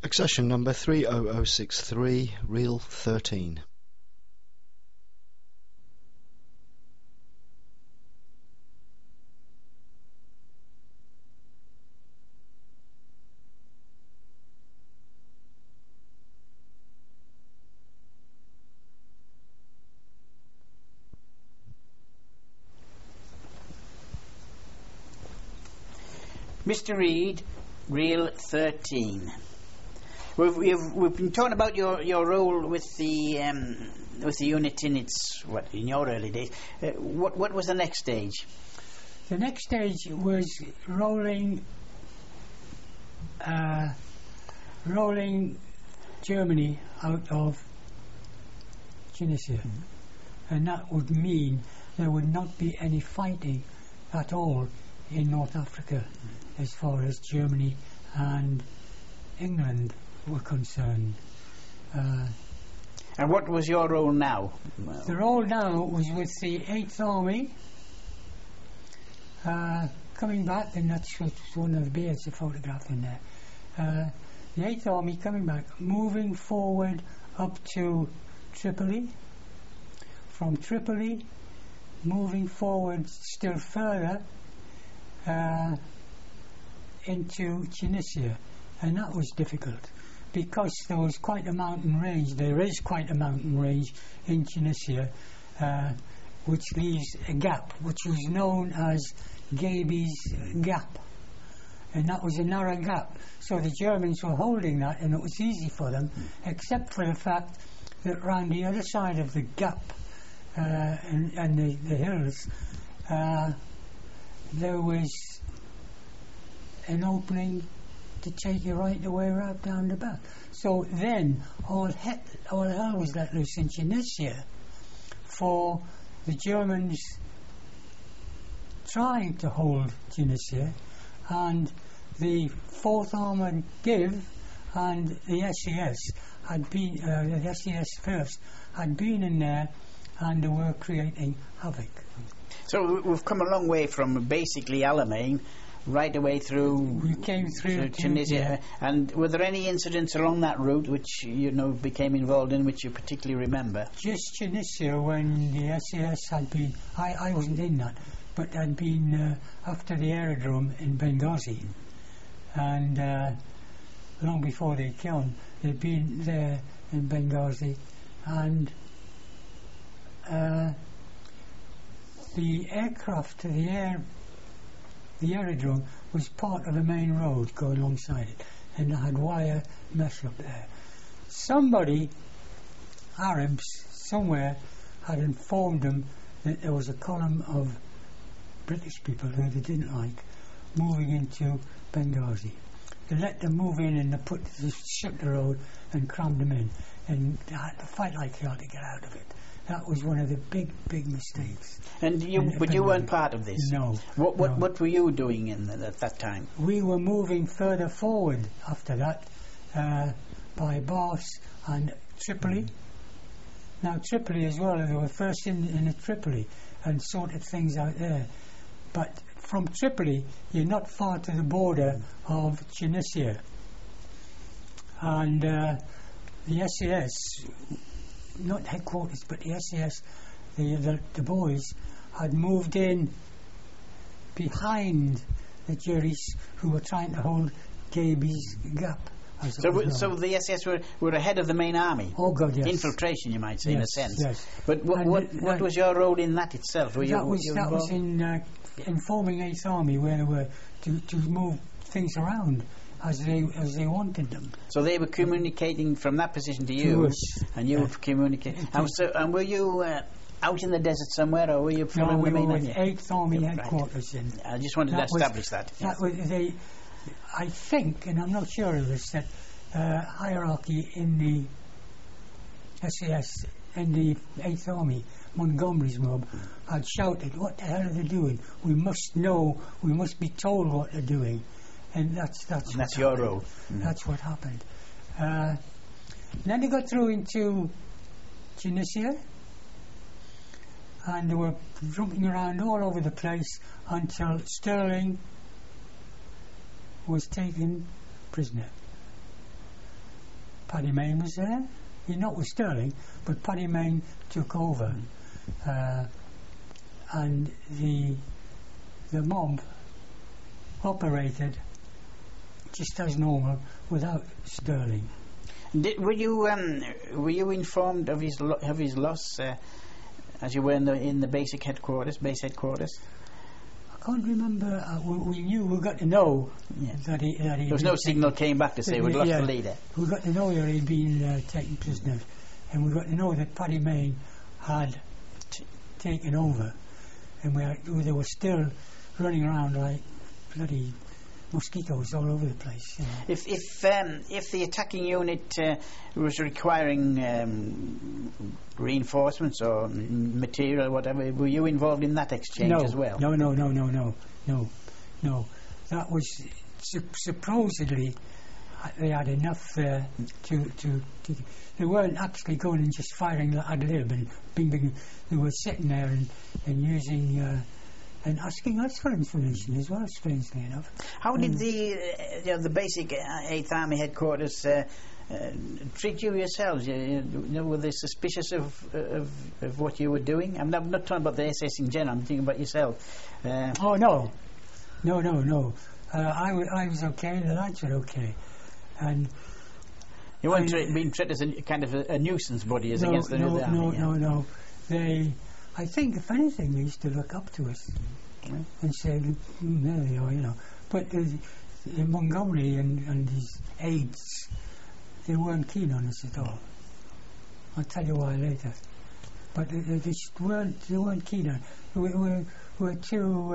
Accession number 30063, reel 13. Mr. Reed, reel 13. We've been talking about your role with the unit in in your early days. What was the next stage? The next stage was rolling Germany out of Tunisia, and that would mean there would not be any fighting at all in North Africa as far as Germany and England were concerned. And what was your role now? The role now was with the 8th Army coming back, and that's one of the beards, the photograph in there. The 8th Army coming back, moving forward up to Tripoli. From Tripoli, moving forward still further into Tunisia, and that was difficult because there was quite a mountain range. There is quite a mountain range in Tunisia, which leaves a gap, which was known as Gaby's Gap, and that was a narrow gap. So the Germans were holding that, and it was easy for them, except for the fact that round the other side of the gap and the hills, there was an opening to take you right the way right down the back. So then all hell was let loose in Tunisia for the Germans trying to hold Tunisia, and the 4th Armoured Div and the SES had been the SES first had been in there, and they were creating havoc. So we've come a long way from basically Alamein right away through. We came through Tunisia. Yeah. And were there any incidents along that route which became involved in, which you particularly remember? Just Tunisia, when the SAS had been, I wasn't in that, but had been after the aerodrome in Benghazi, and long before they came, they'd been there in Benghazi, and the aircraft to the aerodrome was part of a main road going alongside it, and it had wire mesh up there. Somebody, Arabs somewhere, had informed them that there was a column of British people who they didn't like moving into Benghazi. They let them move in, and they shut the road and crammed them in, and they had to fight like hell to get out of it. That was one of the big mistakes. And you weren't part of this? No. What were you doing at that time? We were moving further forward after that, by Bars and Tripoli. Now Tripoli as well, they were first in Tripoli and sorted things out there. But from Tripoli, you're not far to the border of Tunisia. And the SAS, not headquarters, but the SAS, the boys had moved in behind the Jerry's, who were trying to hold Gaby's Gap. So the SS were ahead of the main army? Oh God, yes. Infiltration, you might say, yes, in a sense. Yes. But what was your role in that itself? That was in informing 8th Army where they were to move things around as they wanted them. So they were communicating from that position to you, and you were communicating. And were you out in the desert somewhere, or were you following the main? No, we were with 8th Army headquarters. Right. I just wanted to establish that. That was I think, and I'm not sure of this, that hierarchy in the SAS and the 8th Army, Montgomery's mob, had shouted, "What the hell are they doing? We must know. We must be told what they're doing." And that's your role. That's what happened. Then they got through into Tunisia, and they were jumping around all over the place until Sterling was taken prisoner. Paddy Mayne was there. He's not with Stirling, but Paddy Mayne took over. And the mob operated just as normal without Stirling. Were you informed of his loss as you were in the base headquarters? I can't remember. We got to know that he. There was no signal came back to say we'd lost the leader. We got to know that he'd been taken prisoner, and we got to know that Paddy Mayne had taken over, and they were still running around like bloody mosquitoes all over the place. You know. If the attacking unit was requiring reinforcements or material or whatever, were you involved in that exchange as well? No. That was supposedly they had enough there to. They weren't actually going and just firing ad lib and bing. They were sitting there and using. And asking us for information as well, strangely enough. How did the basic 8th Army headquarters treat you yourselves? Were they suspicious of what you were doing? I'm not talking about the SS in general. I'm thinking about yourself. Oh no. I was okay. The lads were okay, and you weren't being treated as a kind of a nuisance body as against the other army. No. I think, if anything, they used to look up to us and say, there they are, you know. But in Montgomery and his aides, they weren't keen on us at all. I'll tell you why later. But they just weren't keen on us. We were too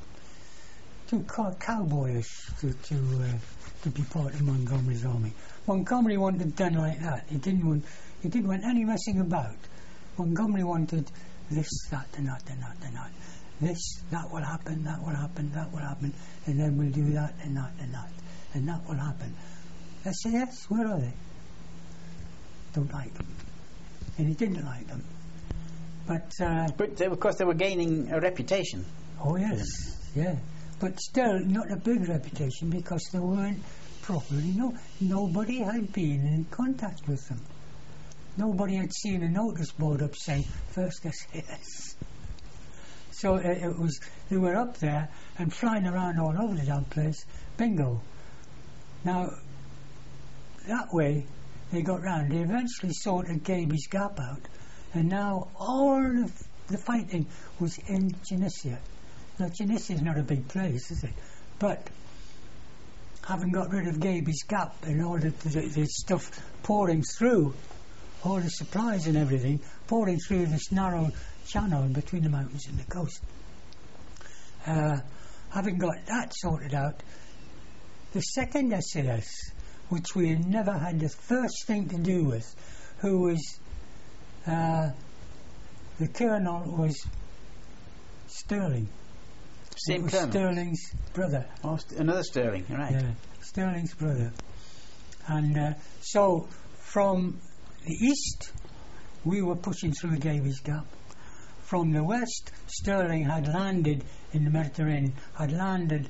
cowboyish to be part of Montgomery's army. Montgomery wanted it done like that. He didn't want any messing about. Montgomery wanted this, that, and that. This, that will happen, and then we'll do that, and that will happen. I said, yes, where are they? Don't like them. And he didn't like them. But of course they were gaining a reputation. Oh, yes, yeah. But still, not a big reputation because they weren't properly, nobody had been in contact with them. Nobody had seen a notice board up saying First SAS. So they were up there and flying around all over the damn place. Bingo. Now, that way they got round. They eventually sorted Gaby's Gap out, and now all of the fighting was in Tunisia. Now, Tunisia is not a big place, is it? But having got rid of Gaby's Gap and all the stuff pouring through, all the supplies and everything pouring through this narrow channel between the mountains and the coast. Having got that sorted out, the second SAS, which we had never had the first thing to do with, who was the colonel was Stirling. Same colonel? Stirling's brother. Oh, another Stirling, right. Yeah, Stirling's brother. And so from the east, we were pushing through Gaby's Gap. From the west, Stirling had landed in the Mediterranean, had landed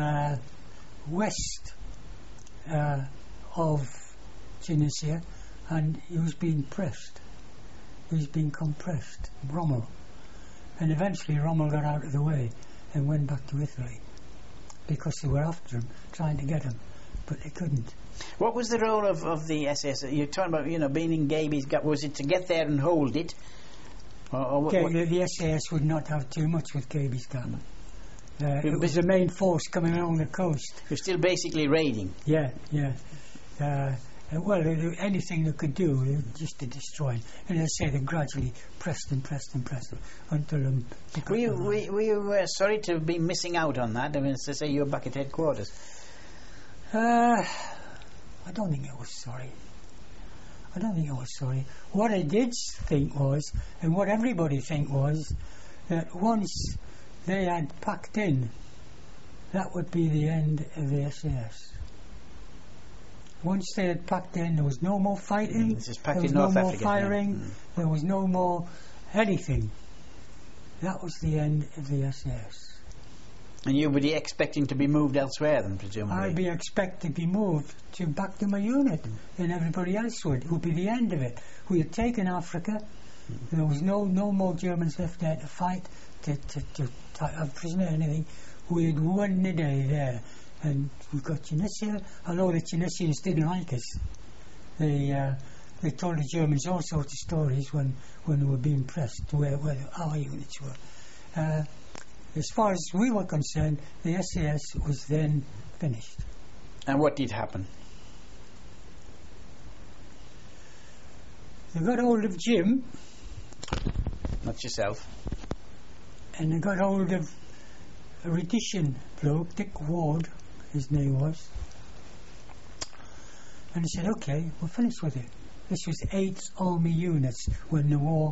west of Tunisia, and he was being pressed. He was being compressed, Rommel. And eventually Rommel got out of the way and went back to Italy because they were after him, trying to get him, but they couldn't. What was the role of the SS? You're talking about, being in Gaby's Gap. Was it to get there and hold it? The SAS would not have too much with Gaby's Gap. It was the main force coming along the coast. You're still basically raiding. Yeah. Well, anything they could do just to destroy him. And as I say, they gradually pressed him until Were you sorry to be missing out on that? I mean, to say you were back at headquarters. I don't think I was sorry. What I did think was, and what everybody think was, that once they had packed in, that would be the end of the SAS. Once they had packed in, there was no more fighting, there was no more firing, there was no more anything. That was the end of the SAS. And you would be expecting to be moved elsewhere then, presumably? I'd be expected to be moved back to my unit, and everybody else would. It would be the end of it. We had taken Africa. There was no more Germans left there to fight, to have prisoner or anything. We had won the day there. And we got Tunisia. Although the Tunisians didn't like us, they told the Germans all sorts of stories when they were being pressed, where our units were. As far as we were concerned, the SAS was then finished. And what did happen? They got hold of Jim. Not yourself. And they got hold of a Rhodesian bloke, Dick Ward, his name was. And he said, okay, we're finished with it. This was 8th Army units when the war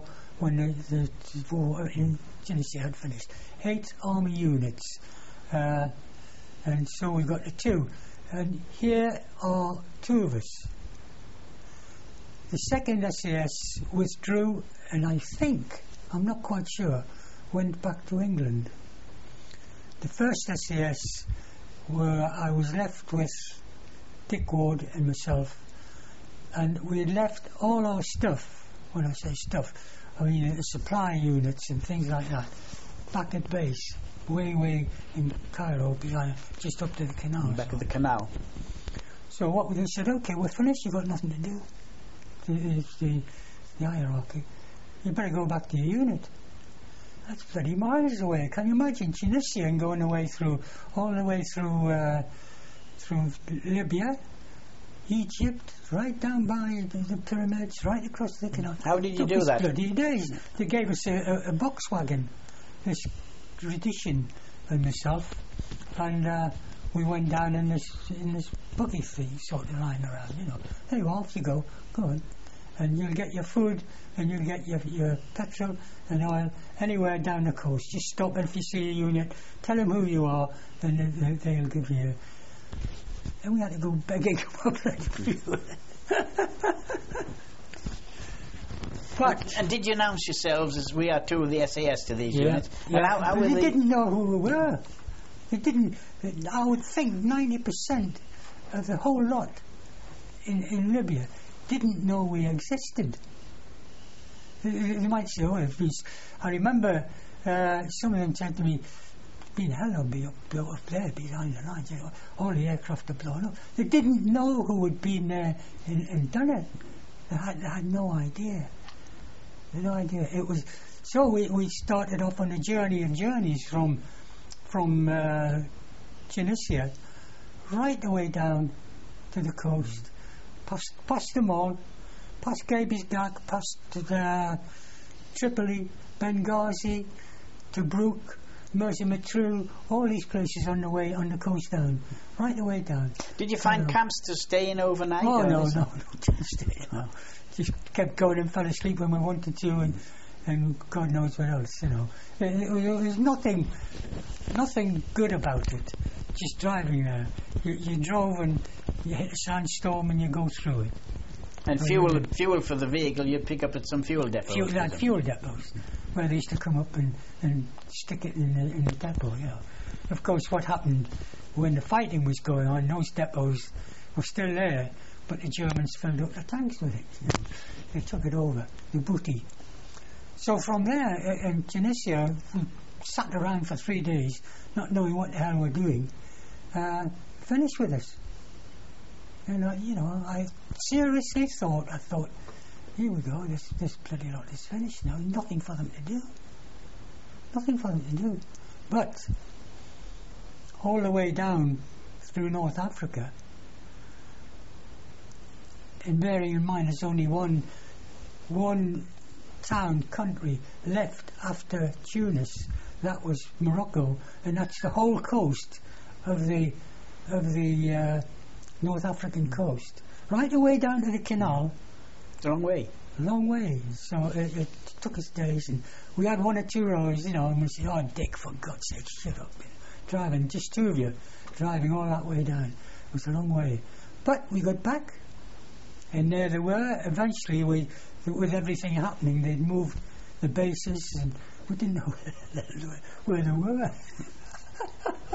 in Tunisia had finished. 8 Army units. And so we got the 2. And here are 2 of us. The 2nd SAS withdrew, and I think, I'm not quite sure, went back to England. The 1st SAS, where I was left with Dick Ward and myself, and we had left all our stuff. When I say stuff, I mean the supply units and things like that, back at base, way in Cairo, behind, just up to the canal. Back at the canal. So what we said, okay, we're finished, you've got nothing to do. The hierarchy. You better go back to your unit. That's bloody miles away. Can you imagine Tunisia and going all the way through Libya, Egypt, right down by the pyramids, right across the canal. How did you do that? Bloody days. They gave us a Volkswagen, this Rhodesian and myself, and we went down in this buggy thing, sort of lying around, you know. There you are, off you go on. And you'll get your food, and you'll get your petrol and oil anywhere down the coast. Just stop, and if you see a unit, tell them who you are, and they'll give you. And we had to go begging for fuel. And did you announce yourselves as we are 2 of the SAS to these units? Yeah. And how they didn't know who we were. They didn't. I would think 90% of the whole lot in Libya didn't know we existed. They might say, oh, if these... I remember some of them said to me, being hell, I'll be up there behind the lines. You know, all the aircraft are blown up. They didn't know who had been there and done it. They had no idea. No idea. It was so we started off on a journey of journeys from Tunisia right the way down to the coast, past them all, past Gabiesgag, past Tripoli, Benghazi, Tobruk, Mersa Matruh, all these places on the coast down, right the way down. Did you find camps to stay in overnight? Oh no, didn't stay. No. Just kept going and fell asleep when we wanted to, and God knows what else, you know. There was nothing good about it. Just driving there. You drove and you hit a sandstorm and you go through it. And fuel for the vehicle you'd pick up at some fuel depots? Fuel depots, where they used to come up and stick it in the depot, you know. Of course, what happened when the fighting was going on, those depots were still there, but the Germans filled up the tanks with it. You know. They took it over, the booty. So from there, in Tunisia, we sat around for 3 days, not knowing what the hell we're doing. Finished with us. And I seriously thought, here we go, this bloody lot is finished now. Nothing for them to do. Nothing for them to do. But all the way down through North Africa, and bearing in mind there's only one town, country left after Tunis, that was Morocco, and that's the whole coast of the North African coast, right away down to the canal. It's a long way. Long way. So it took us days, and we had 1 or 2 rows, you know, and we said, oh, Dick, for God's sake, shut up. Driving, just 2 of you, driving all that way down. It was a long way. But we got back, and there they were. Eventually, with everything happening, they'd moved the bases, and we didn't know where they were.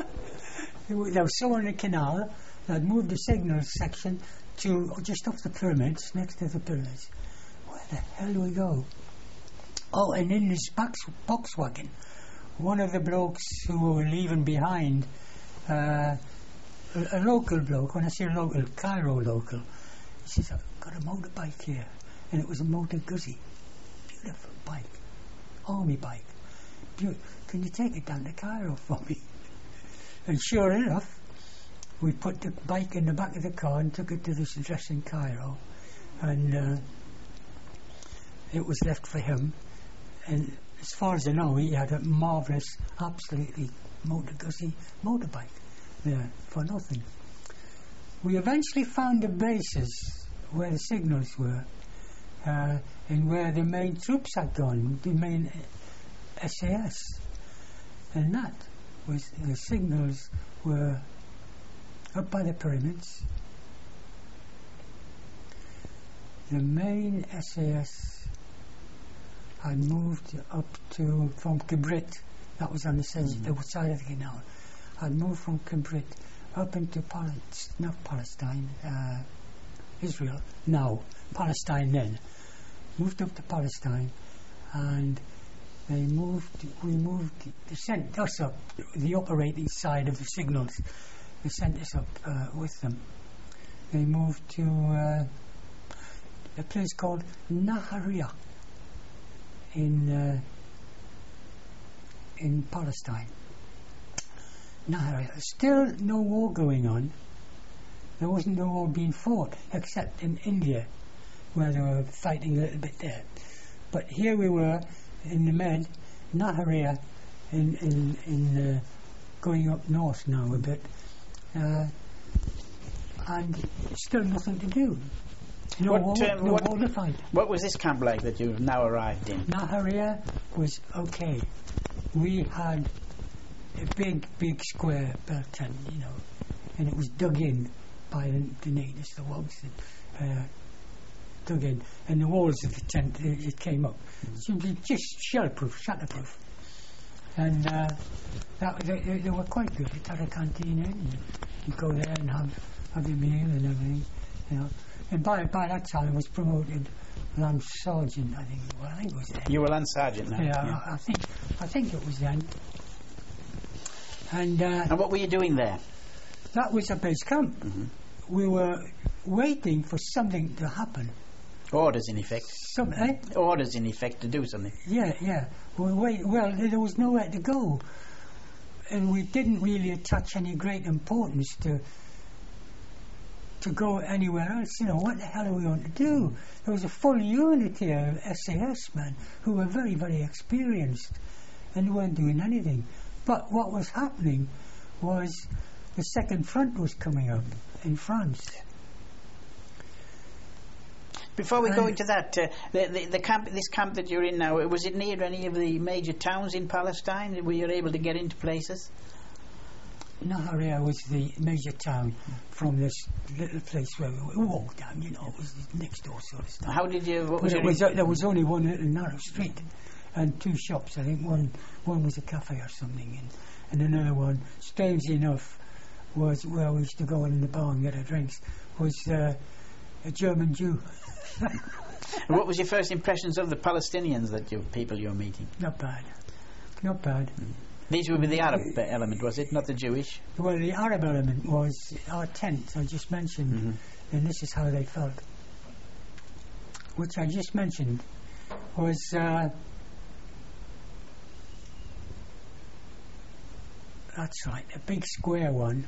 there was someone in the canal that had moved the signal section to just off the pyramids, next to the pyramids. Where the hell do we go? Oh, and in this box wagon, one of the blokes who were leaving behind, a local bloke, when I say local, Cairo local, he says, I've got a motorbike here. And it was a Motor Guzzi. Beautiful bike. Army bike. Can you take it down to Cairo for me? And sure enough, we put the bike in the back of the car and took it to this address in Cairo. And it was left for him. And as far as I know, he had a marvellous, absolutely Motor Guzzi motorbike there for nothing. We eventually found the bases where the signals were and where the main troops had gone, the main SAS. And that was, the signals were up by the pyramids. The main SAS had moved up from Kibrit, that was on the side of the canal, had moved from Kibrit up into Palestine, Israel, now, Palestine then, moved up to Palestine, and they sent us up, the operating side of the signals, they sent us up with them. They moved to a place called Nahariya in Palestine. Nahariya. Still no war going on. There wasn't no war being fought, except in India, where they were fighting a little bit there. But here we were in the Med, Nahariya, in going up north now a bit, and still nothing to do. No war to fight. What was this camp like that you've now arrived in? Nahariya was okay. We had a big square belt tent, and it was dug in by the natives, the Wogs, dug in, and the walls of the tent, it came up. So it was just shell-proof, shatterproof. And they were quite good. It had a canteen in, you go there and have your meal and everything, And by that time I was promoted Lance Sergeant, I think it was then. You were Lance Sergeant now? Yeah. I think it was then. And what were you doing there? That was a base camp. Mm-hmm. We were waiting for something to happen. Orders, in effect. Orders, in effect, to do something. Yeah. Well, there was nowhere to go, and we didn't really attach any great importance to go anywhere else. What the hell are we going to do? There was a full unit here of SAS men who were very, very experienced, and they weren't doing anything. But what was happening was the second front was coming up in France. Before we go into that, this camp that you're in now, was it near any of the major towns in Palestine? Were you able to get into places? Nahariya was the major town from this little place where we walked down, it was next door sort of stuff. How did you... There was only one little narrow street and two shops. I think one was a cafe or something, and another one, strangely enough, was where we used to go in the bar and get our drinks, was a German Jew. What was your first impressions of the Palestinians people you were meeting? Not bad. These would be the Arab element, was it? Not the Jewish? Well, the Arab element was our tent I just mentioned, and this is how they felt. Which I just mentioned was that's right, a big square one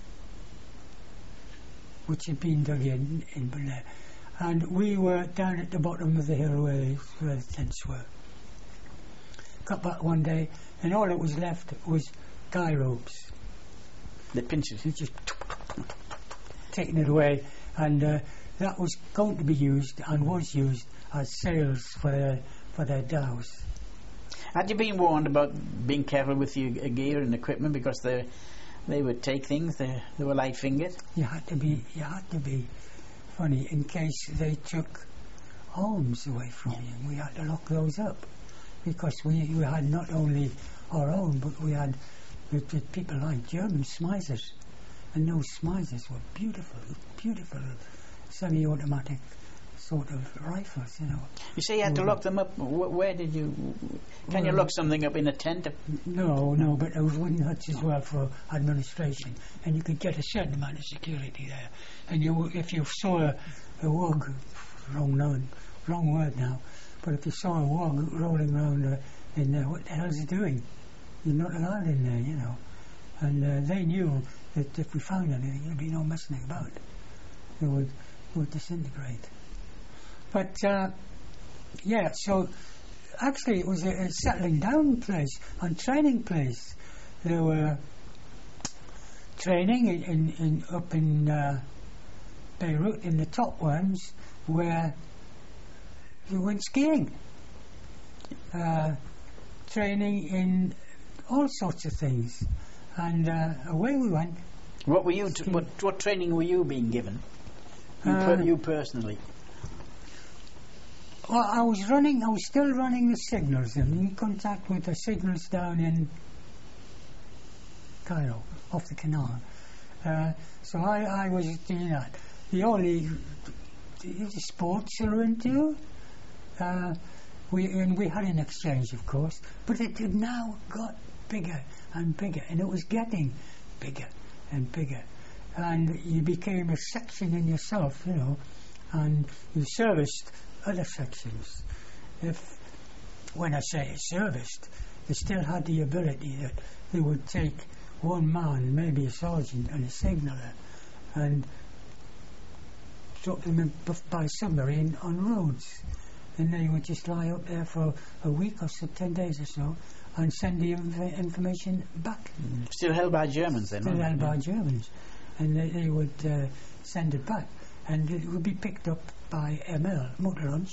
which had been dug in there. And we were down at the bottom of the hill where the tents were. Got back one day, and all that was left was guy ropes. The pinches. They just taking it away, and that was going to be used and was used as sails for their dhows. Had you been warned about being careful with your gear and equipment because they would take things? They were light-fingered. You had to be funny in case they took arms away from you. We had to lock those up because we had not only our own, but we had with people like German Smythers, and those Smythers were beautiful semi-automatic sort of rifles, you know. You say you had to lock them up. Where did you? Can you lock something up in a tent? No, but there was wooden huts as well for administration, and you could get a certain amount of security there. And if you saw a wog, wrong word now, but if you saw a wog rolling around in there, what the hell's he doing? You're not allowed in there, you know. And they knew that if we found anything, there'd be no messing about. It would disintegrate. But so actually it was a settling down place and training place. There were training up in Beirut in the top ones where we went skiing. Training in all sorts of things, and away we went. What were you? What training were you being given? You personally? Well, I was still running the signals and in contact with the signals down in Cairo, off the canal. So I was doing that. The only sports you were into, we had an exchange, of course, but it had now got bigger and bigger, and it was getting bigger and bigger. And you became a section in yourself, you know, and you serviced other sections. When I say serviced, they still had the ability that they would take one man, maybe a sergeant and a signaller, and drop them in by submarine on roads, and they would just lie up there for a week or so, 10 days or so, and send the information back. Still held by Germans then? Still held by Germans, and they would send it back, and it would be picked up by ML, motor lunch,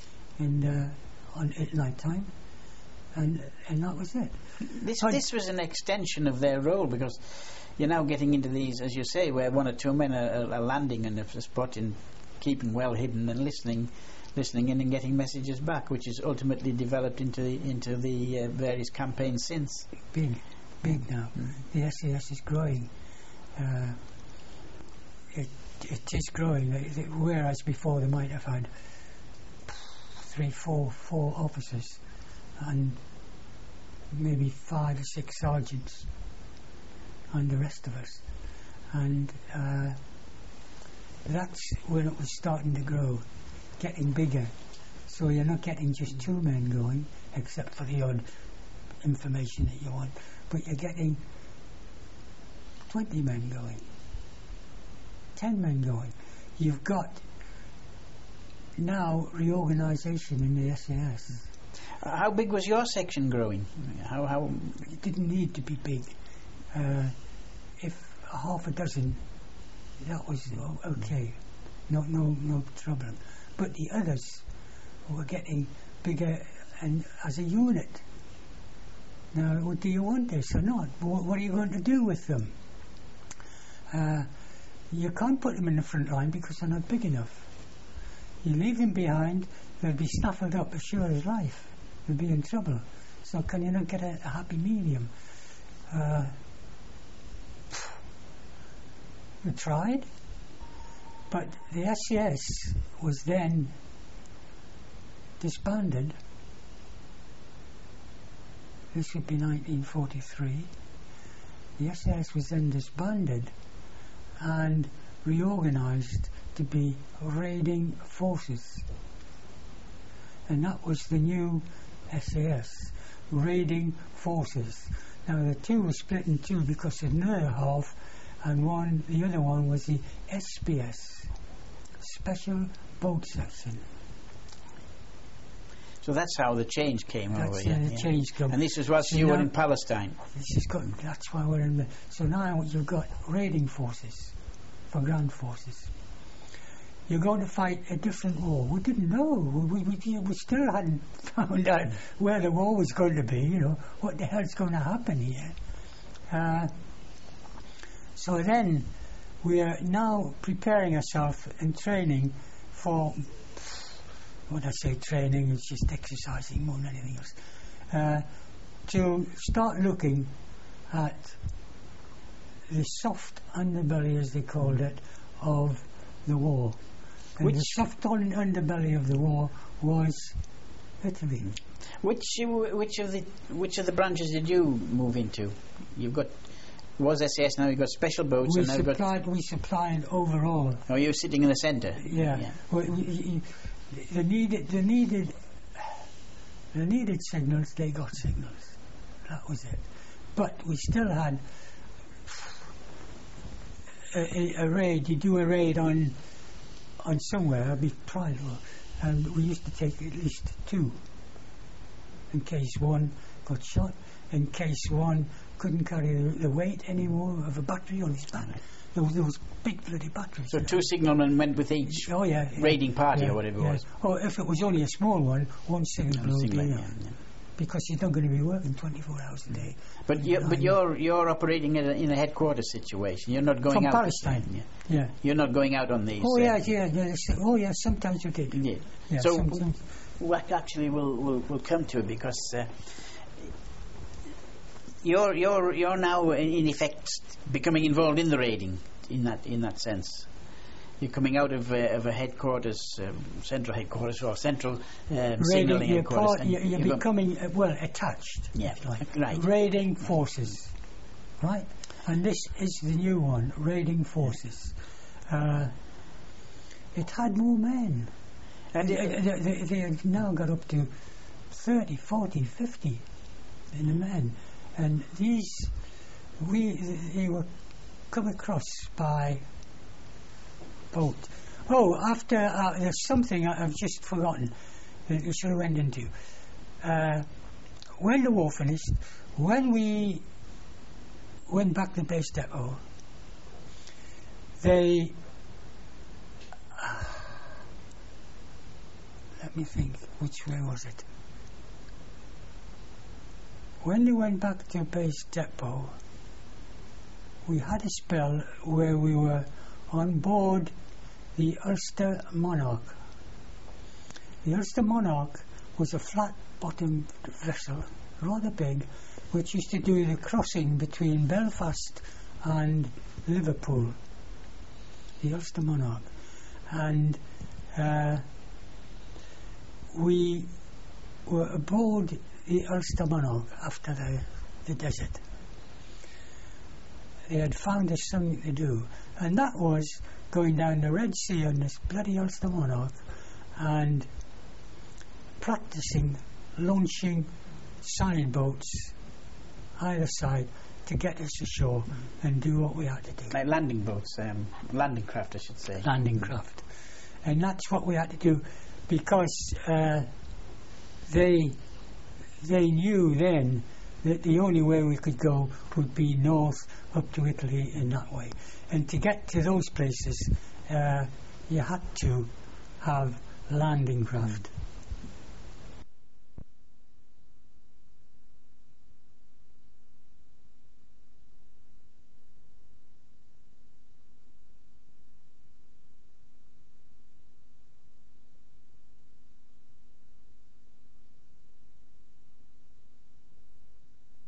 at night time, and that was it. This was an extension of their role, because you're now getting into these, as you say, where one or two men are landing in a spot and keeping well hidden and listening in and getting messages back, which is ultimately developed into the various campaigns since. Big now. The SAS is growing. It is growing, whereas before they might have had 4 officers and maybe 5 or 6 sergeants and the rest of us, and that's when it was starting to grow, getting bigger. So you're not getting just 2 men going, except for the odd information that you want, but you're getting 20 men going, 10 men going. You've got now reorganisation in the SAS. How big was your section growing? How? It didn't need to be big. If half a dozen, that was okay, no trouble. But the others were getting bigger and as a unit. Now, do you want this or not? What are you going to do with them? You can't put them in the front line because they're not big enough. You leave them behind, they'll be snaffled up as sure as life. They'll be in trouble. So can you not get a happy medium? We tried, but the SAS was then disbanded. This would be 1943. The SAS was then disbanded and reorganised to be raiding forces, and that was the new SAS, raiding forces. Now the two were split in two because another half, and the other one was the SPS, Special Boat Section. So that's how the change came over. The change came. And this is what you were in Palestine. That's why we're in. So now you've got raiding forces for ground forces. You're going to fight a different war. We didn't know. We still hadn't found out where the war was going to be. You know, what the hell's going to happen here? So then we are now preparing ourselves and training for. When I say training, it's just exercising more than anything else. To start looking at the soft underbelly, as they called it, of the war. And the soft underbelly of the war was Italy. Which of the branches did you move into? You've got was SAS, now you've got special boats, and now you've got. We supplied overall. Oh, you're sitting in the centre. Yeah. Well, the needed signals. They got signals. That was it. But we still had a raid. You do a raid on somewhere, a big trial, and we used to take at least 2 in case one got shot, in case one couldn't carry the weight anymore of a battery on his back. There was big bloody batteries. So 2 signalmen went with each raiding party or whatever it was. Or if it was only a small one, 1 signal would be enough. Because you're not going to be working 24 hours a day. But you're operating in a headquarters situation. You're not going out. From Palestine. Yeah. You're not going out on these. Oh yeah. Sometimes you did. Yeah. So what actually we'll come to it, because you're now in effect becoming involved in the raiding in that sense. You're coming out of a headquarters, central headquarters, or central signalling headquarters. You're becoming attached. Yeah, right. Raiding forces, right? And this is the new one, raiding forces. It had more men, and they have now got up to 30, 40, 50 in the men, and they were come across by boat. Oh, after there's something I've just forgotten that we should have went into. When the war finished, when we went back to base depot, they let me think, which way was it? When they went back to base depot, we had a spell where we were on board the Ulster Monarch. The Ulster Monarch was a flat-bottomed vessel, rather big, which used to do the crossing between Belfast and Liverpool. The Ulster Monarch. And we were aboard the Ulster Monarch after the desert. They had found us something to do, and that was going down the Red Sea on this bloody Ulster Monarch and practicing launching side boats either side to get us ashore and do what we had to do. Like landing boats, landing craft, I should say. Landing craft. And that's what we had to do, because they knew then that the only way we could go would be north up to Italy in that way. And to get to those places, you had to have landing craft.